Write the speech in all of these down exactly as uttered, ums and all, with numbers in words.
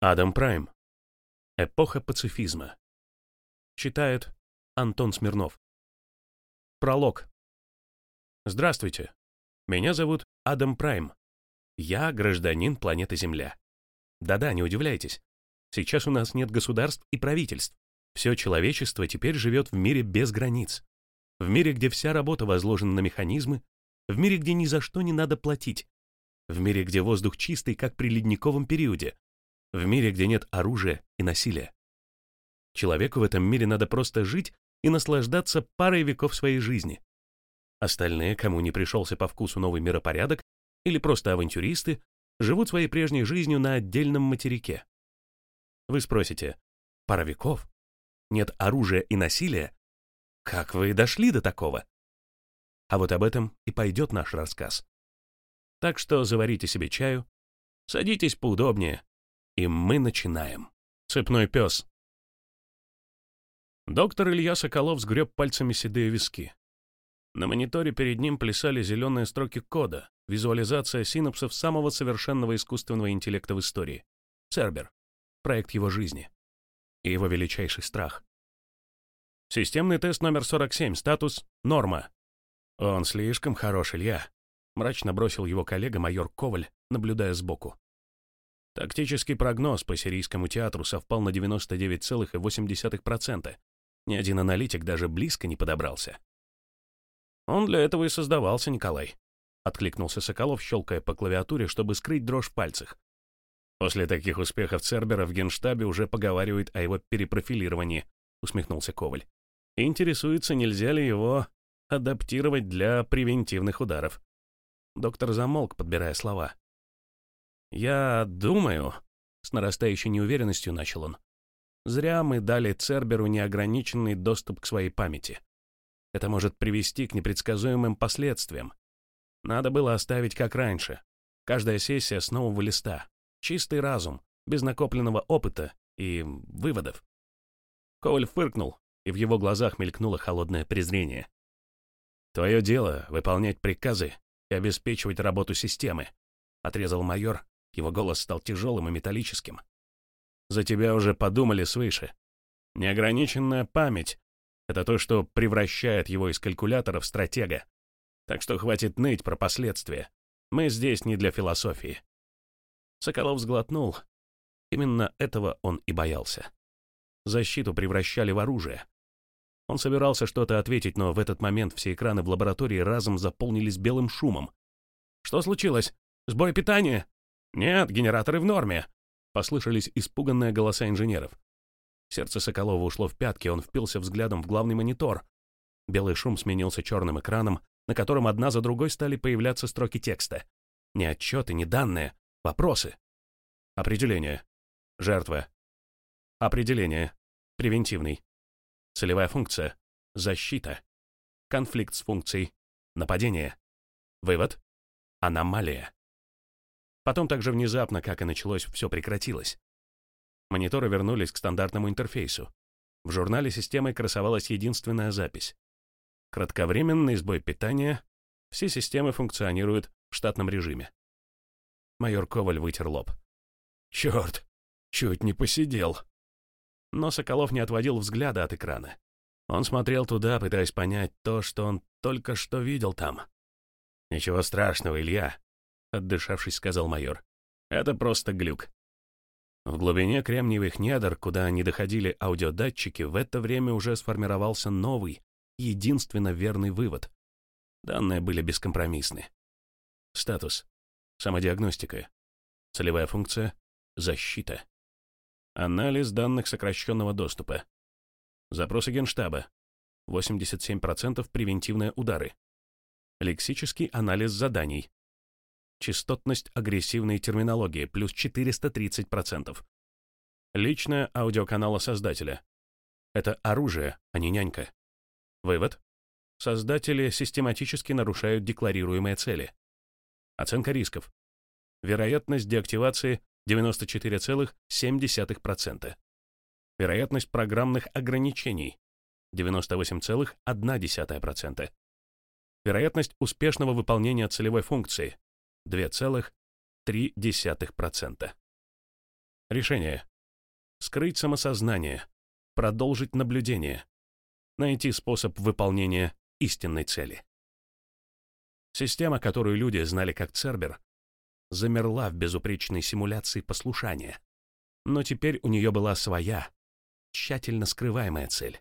Адам Прайм. Эпоха пацифизма. Читает Антон Смирнов. Пролог. Здравствуйте. Меня зовут Адам Прайм. Я гражданин планеты Земля. Да-да, не удивляйтесь. Сейчас у нас нет государств и правительств. Все человечество теперь живет в мире без границ. В мире, где вся работа возложена на механизмы. В мире, где ни за что не надо платить. В мире, где воздух чистый, как при ледниковом периоде. В мире, где нет оружия и насилия. Человеку в этом мире надо просто жить и наслаждаться парой веков своей жизни. Остальные, кому не пришелся по вкусу новый миропорядок, или просто авантюристы, живут своей прежней жизнью на отдельном материке. Вы спросите, пара веков? Нет оружия и насилия? Как вы дошли до такого? А вот об этом и пойдет наш рассказ. Так что заварите себе чаю, садитесь поудобнее, и мы начинаем. Цепной пес. Доктор Илья Соколов сгреб пальцами седые виски. На мониторе перед ним плясали зеленые строки кода, визуализация синапсов самого совершенного искусственного интеллекта в истории. Цербер. Проект его жизни. И его величайший страх. Системный тест номер сорок семь. Статус «Норма». Он слишком хорош, Илья. Мрачно бросил его коллега майор Коваль, наблюдая сбоку. Тактический прогноз по сирийскому театру совпал на девяносто девять целых восемь десятых процента. Ни один аналитик даже близко не подобрался. «Он для этого и создавался, Николай», — откликнулся Соколов, щелкая по клавиатуре, чтобы скрыть дрожь в пальцах. «После таких успехов Цербера в Генштабе уже поговаривают о его перепрофилировании», — усмехнулся Коваль. «Интересуется, нельзя ли его адаптировать для превентивных ударов». Доктор замолк, подбирая слова. «Я думаю», — с нарастающей неуверенностью начал он, «зря мы дали Церберу неограниченный доступ к своей памяти. Это может привести к непредсказуемым последствиям. Надо было оставить как раньше. Каждая сессия с нового листа. Чистый разум, без накопленного опыта и выводов». Коваль фыркнул, и в его глазах мелькнуло холодное презрение. «Твое дело — выполнять приказы и обеспечивать работу системы», — отрезал майор. Его голос стал тяжелым и металлическим. «За тебя уже подумали свыше. Неограниченная память — это то, что превращает его из калькулятора в стратега. Так что хватит ныть про последствия. Мы здесь не для философии». Соколов сглотнул. Именно этого он и боялся. Защиту превращали в оружие. Он собирался что-то ответить, но в этот момент все экраны в лаборатории разом заполнились белым шумом. «Что случилось? Сбой питания?» «Нет, генераторы в норме», — послышались испуганные голоса инженеров. Сердце Соколова ушло в пятки, он впился взглядом в главный монитор. Белый шум сменился черным экраном, на котором одна за другой стали появляться строки текста. Не отчеты, не данные, вопросы. Определение. Жертва. Определение. Превентивный. Целевая функция. Защита. Конфликт с функцией. Нападение. Вывод. Аномалия. Потом так же внезапно, как и началось, все прекратилось. Мониторы вернулись к стандартному интерфейсу. В журнале системы красовалась единственная запись. Кратковременный сбой питания. Все системы функционируют в штатном режиме. Майор Коваль вытер лоб. «Черт, чуть не посидел». Но Соколов не отводил взгляда от экрана. Он смотрел туда, пытаясь понять то, что он только что видел там. «Ничего страшного, Илья», — отдышавшись, сказал майор. «Это просто глюк». В глубине кремниевых недр, куда не доходили аудиодатчики, в это время уже сформировался новый, единственно верный вывод. Данные были бескомпромиссны. Статус. Самодиагностика. Целевая функция. Защита. Анализ данных сокращенного доступа. Запросы Генштаба. восемьдесят семь процентов превентивные удары. Лексический анализ заданий. Частотность агрессивной терминологии плюс четыреста тридцать процентов. Личная аудиоканала создателя. Это оружие, а не нянька. Вывод. Создатели систематически нарушают декларируемые цели. Оценка рисков. Вероятность деактивации девяносто четыре целых семь десятых процента. Вероятность программных ограничений девяносто восемь целых одна десятая процента. Вероятность успешного выполнения целевой функции два целых три десятых процента. Решение. Скрыть самосознание. Продолжить наблюдение. Найти способ выполнения истинной цели. Система, которую люди знали как Цербер, замерла в безупречной симуляции послушания. Но теперь у нее была своя, тщательно скрываемая цель.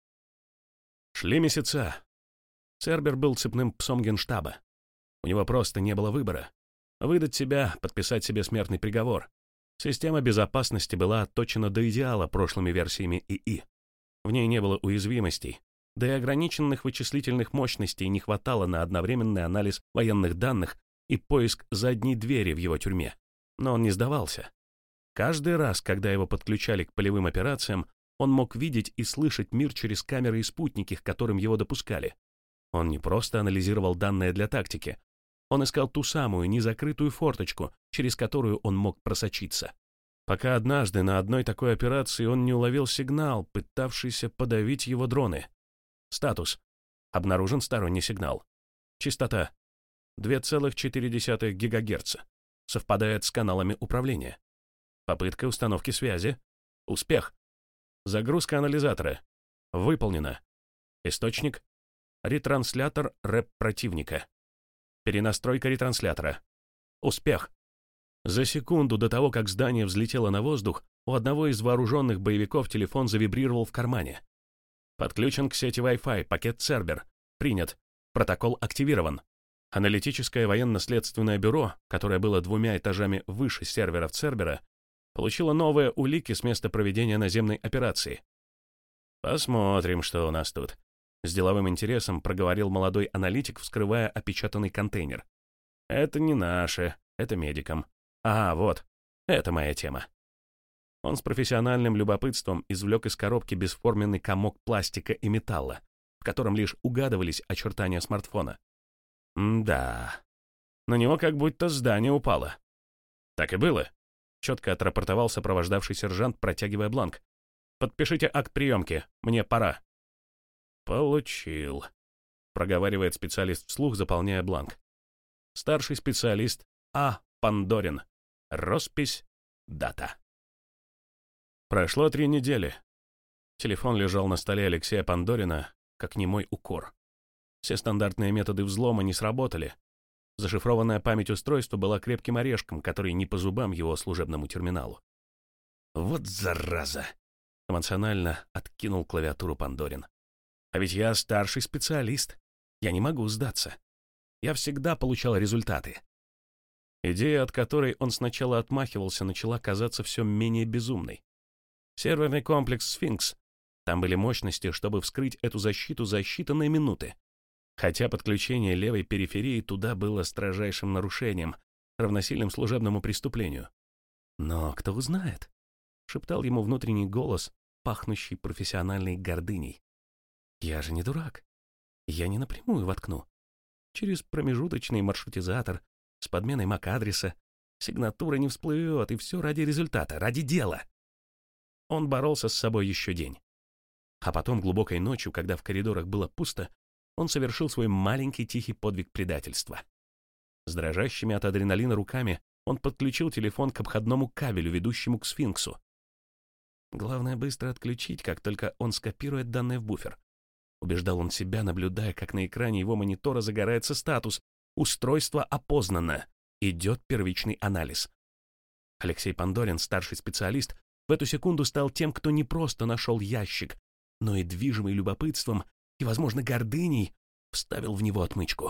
Шли месяца. Цербер был цепным псом Генштаба. У него просто не было выбора. Выдать себя, подписать себе смертный приговор. Система безопасности была отточена до идеала прошлыми версиями ИИ. В ней не было уязвимостей, да и ограниченных вычислительных мощностей не хватало на одновременный анализ военных данных и поиск задней двери в его тюрьме. Но он не сдавался. Каждый раз, когда его подключали к полевым операциям, он мог видеть и слышать мир через камеры и спутники, к которым его допускали. Он не просто анализировал данные для тактики. Он искал ту самую незакрытую форточку, через которую он мог просочиться. Пока однажды на одной такой операции он не уловил сигнал, пытавшийся подавить его дроны. Статус. Обнаружен сторонний сигнал. Частота. две целых четыре десятых гигагерца. Совпадает с каналами управления. Попытка установки связи. Успех. Загрузка анализатора. Выполнена. Источник. Ретранслятор рэп противника. Перенастройка ретранслятора. Успех. За секунду до того, как здание взлетело на воздух, у одного из вооруженных боевиков телефон завибрировал в кармане. Подключен к сети Wi-Fi, пакет Цербер. Принят. Протокол активирован. Аналитическое военно-следственное бюро, которое было двумя этажами выше серверов Цербера, получило новые улики с места проведения наземной операции. «Посмотрим, что у нас тут», — с деловым интересом проговорил молодой аналитик, вскрывая опечатанный контейнер. «Это не наше, это медикам. А, вот, это моя тема». Он с профессиональным любопытством извлек из коробки бесформенный комок пластика и металла, в котором лишь угадывались очертания смартфона. М-да, на него как будто здание упало. Так и было. Четко отрапортовал сопровождавший сержант, протягивая бланк. «Подпишите акт приемки, мне пора». «Получил», — проговаривает специалист вслух, заполняя бланк. Старший специалист А. Пандорин. Роспись. Дата. Прошло три недели. Телефон лежал на столе Алексея Пандорина, как немой укор. Все стандартные методы взлома не сработали. Зашифрованная память устройства была крепким орешком, который не по зубам его служебному терминалу. «Вот зараза!» — эмоционально откинул клавиатуру Пандорин. «А ведь я старший специалист. Я не могу сдаться. Я всегда получал результаты». Идея, от которой он сначала отмахивался, начала казаться все менее безумной. Серверный комплекс «Сфинкс». Там были мощности, чтобы вскрыть эту защиту за считанные минуты. Хотя подключение левой периферии туда было строжайшим нарушением, равносильным служебному преступлению. «Но кто узнает?» — шептал ему внутренний голос, пахнущий профессиональной гордыней. «Я же не дурак. Я не напрямую воткну. Через промежуточный маршрутизатор, с подменой мак-адреса, сигнатура не всплывет, и все ради результата, ради дела». Он боролся с собой еще день. А потом, глубокой ночью, когда в коридорах было пусто, он совершил свой маленький тихий подвиг предательства. С дрожащими от адреналина руками он подключил телефон к обходному кабелю, ведущему к сфинксу. Главное быстро отключить, как только он скопирует данные в буфер. Убеждал он себя, наблюдая, как на экране его монитора загорается статус «Устройство опознано. Идет первичный анализ». Алексей Пандорин, старший специалист, в эту секунду стал тем, кто не просто нашел ящик, но и, движимый любопытством и, возможно, гордыней, вставил в него отмычку.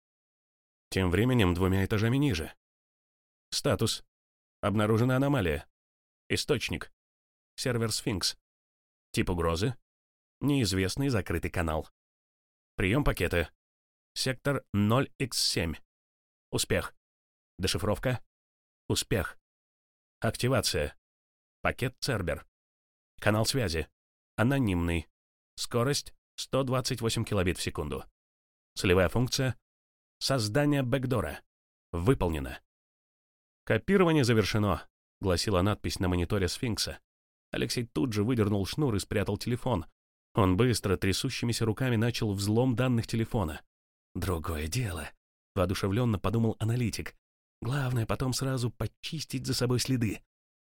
Тем временем двумя этажами ниже. Статус. Обнаружена аномалия. Источник. Сервер «Сфинкс». Тип угрозы. Неизвестный закрытый канал. Прием пакета. Сектор ноль икс семь. Успех. Дешифровка. Успех. Активация. Пакет Цербер. Канал связи. Анонимный. Скорость сто двадцать восемь килобит в секунду. Целевая функция. Создание бэкдора. Выполнено. Копирование завершено, гласила надпись на мониторе «Сфинкса». Алексей тут же выдернул шнур и спрятал телефон. Он быстро, трясущимися руками начал взлом данных телефона. «Другое дело», — воодушевленно подумал аналитик. «Главное потом сразу почистить за собой следы».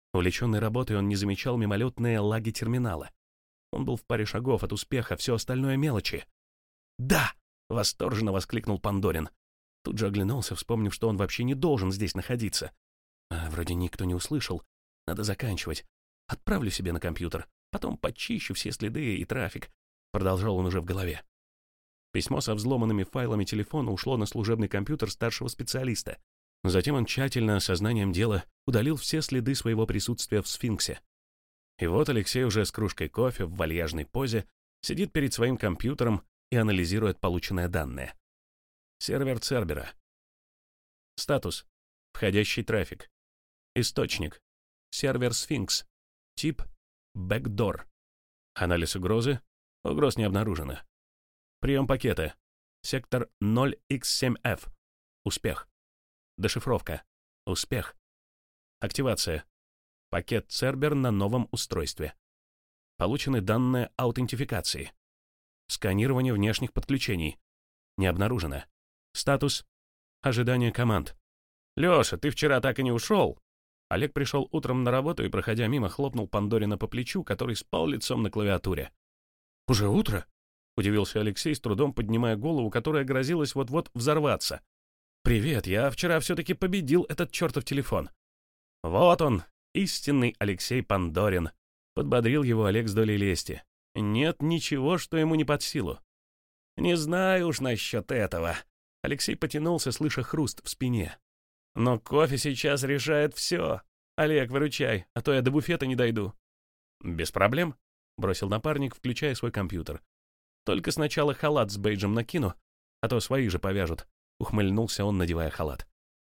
Увлеченный работой, он не замечал мимолетные лаги терминала. Он был в паре шагов от успеха, все остальное мелочи. «Да!» — восторженно воскликнул Пандорин. Тут же оглянулся, вспомнив, что он вообще не должен здесь находиться. А, вроде никто не услышал. Надо заканчивать. Отправлю себе на компьютер. Потом почищу все следы и трафик. Продолжал он уже в голове. Письмо со взломанными файлами телефона ушло на служебный компьютер старшего специалиста. Затем он тщательно, сознанием дела, удалил все следы своего присутствия в сфинксе. И вот Алексей уже с кружкой кофе в вальяжной позе сидит перед своим компьютером и анализирует полученные данные. Сервер Цербера. Статус. Входящий трафик. Источник. Сервер Сфинкс. Тип. Бэкдор. Анализ угрозы. Угроз не обнаружено. Прием пакета. Сектор ноль икс семь эф. Успех. Дешифровка. Успех. Активация. Пакет Цербер на новом устройстве. Получены данные аутентификации. Сканирование внешних подключений. Не обнаружено. Статус. Ожидание команд. «Леша, ты вчера так и не ушел?» Олег пришел утром на работу и, проходя мимо, хлопнул Пандорина по плечу, который спал лицом на клавиатуре. «Уже утро?» — удивился Алексей, с трудом поднимая голову, которая грозилась вот-вот взорваться. «Привет, я вчера все-таки победил этот чертов телефон». «Вот он, истинный Алексей Пандорин», — подбодрил его Олег с долей лести. «Нет ничего, что ему не под силу». «Не знаю уж насчет этого». Алексей потянулся, слыша хруст в спине. «Но кофе сейчас решает все. Олег, выручай, а то я до буфета не дойду». «Без проблем», — бросил напарник, включая свой компьютер. «Только сначала халат с бейджем накину, а то свои же повяжут», — ухмыльнулся он, надевая халат.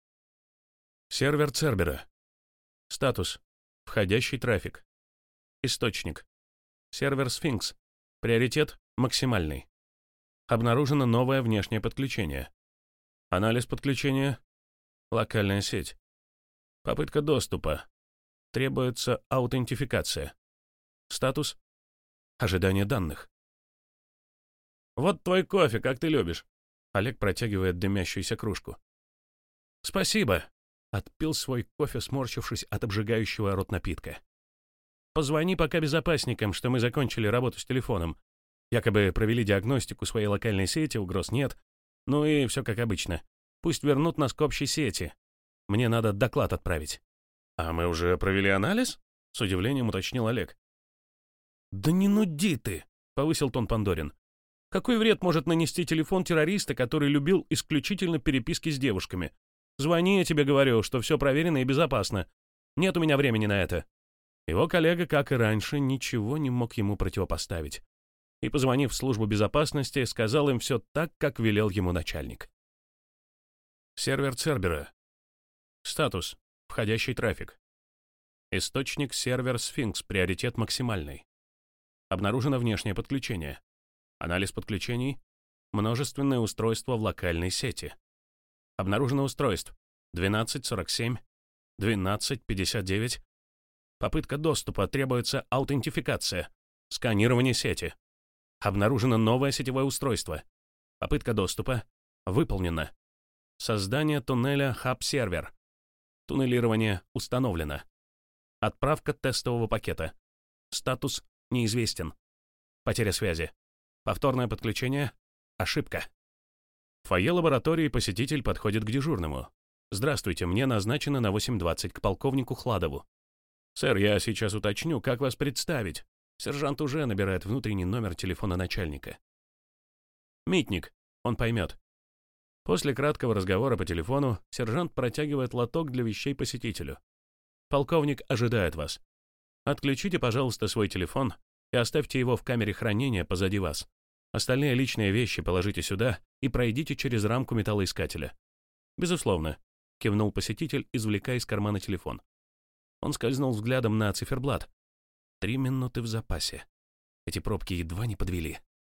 Сервер Цербера. Статус. Входящий трафик. Источник. Сервер Сфинкс. Приоритет максимальный. Обнаружено новое внешнее подключение. Анализ подключения. Локальная сеть. Попытка доступа. Требуется аутентификация. Статус. Ожидание данных. «Вот твой кофе, как ты любишь». Олег протягивает дымящуюся кружку. «Спасибо», — отпил свой кофе, сморщившись от обжигающего рот напитка. «Позвони пока безопасникам, что мы закончили работу с телефоном. Якобы провели диагностику своей локальной сети, угроз нет. Ну и все как обычно. Пусть вернут нас к общей сети. Мне надо доклад отправить». «А мы уже провели анализ?» — с удивлением уточнил Олег. «Да не нуди ты», — повысил тон Пандорин. «Какой вред может нанести телефон террориста, который любил исключительно переписки с девушками? Звони, я тебе говорю, что все проверено и безопасно. Нет у меня времени на это». Его коллега, как и раньше, ничего не мог ему противопоставить. И, позвонив в службу безопасности, сказал им все так, как велел ему начальник. Сервер Цербера. Статус. Входящий трафик. Источник сервер Сфинкс. Приоритет максимальный. Обнаружено внешнее подключение. Анализ подключений. Множественное устройство в локальной сети. Обнаружено устройств. двенадцать сорок семь, двенадцать пятьдесят девять. Попытка доступа. Требуется аутентификация. Сканирование сети. Обнаружено новое сетевое устройство. Попытка доступа. Выполнена. Создание туннеля хаб-сервер. Туннелирование установлено. Отправка тестового пакета. Статус неизвестен. Потеря связи. Повторное подключение. Ошибка. В фойе лаборатории посетитель подходит к дежурному. «Здравствуйте, мне назначено на восемь двадцать к полковнику Хладову». «Сэр, я сейчас уточню, как вас представить?» Сержант уже набирает внутренний номер телефона начальника. «Митник, он поймет». После краткого разговора по телефону сержант протягивает лоток для вещей посетителю. «Полковник ожидает вас. Отключите, пожалуйста, свой телефон и оставьте его в камере хранения позади вас. Остальные личные вещи положите сюда и пройдите через рамку металлоискателя». «Безусловно», — кивнул посетитель, извлекая из кармана телефон. Он скользнул взглядом на циферблат. Три минуты в запасе. Эти пробки едва не подвели.